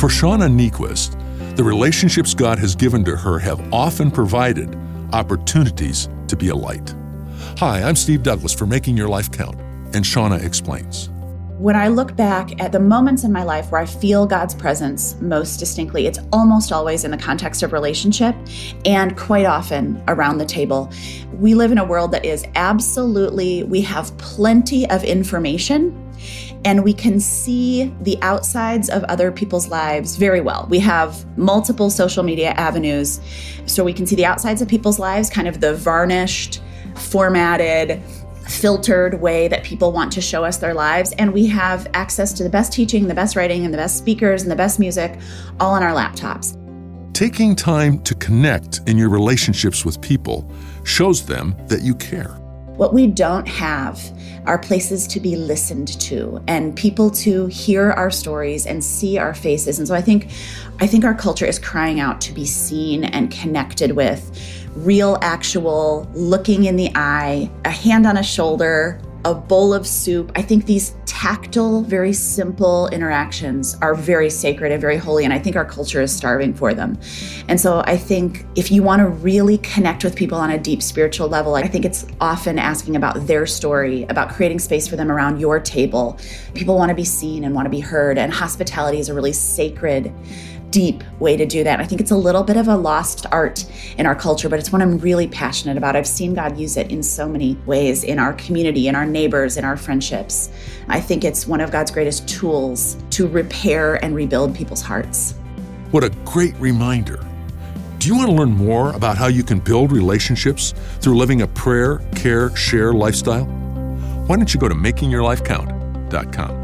For Shauna Niequist, the relationships God has given to her have often provided opportunities to be a light. Hi, I'm Steve Douglas for Making Your Life Count, and Shauna explains. When I look back at the moments in my life where I feel God's presence most distinctly, it's almost always in the context of relationship and quite often around the table. We live in a world that is we have plenty of information and we can see the outsides of other people's lives very well. We have multiple social media avenues, so we can see the outsides of people's lives, kind of the varnished, formatted, filtered way that people want to show us their lives. And we have access to the best teaching, the best writing, and the best speakers, and the best music, all on our laptops. Taking time to connect in your relationships with people shows them that you care. What we don't have are places to be listened to and people to hear our stories and see our faces. And so I think our culture is crying out to be seen and connected with, real, actual, looking in the eye, a hand on a shoulder, a bowl of soup. I think these tactile, very simple interactions are very sacred and very holy, and I think our culture is starving for them. And so I think if you want to really connect with people on a deep spiritual level, I think it's often asking about their story, about creating space for them around your table. People want to be seen and want to be heard, and hospitality is a really sacred, deep way to do that. I think it's a little bit of a lost art in our culture, but it's one I'm really passionate about. I've seen God use it in so many ways in our community, in our neighbors, in our friendships. I think it's one of God's greatest tools to repair and rebuild people's hearts. What a great reminder. Do you want to learn more about how you can build relationships through living a prayer, care, share lifestyle? Why don't you go to makingyourlifecount.com.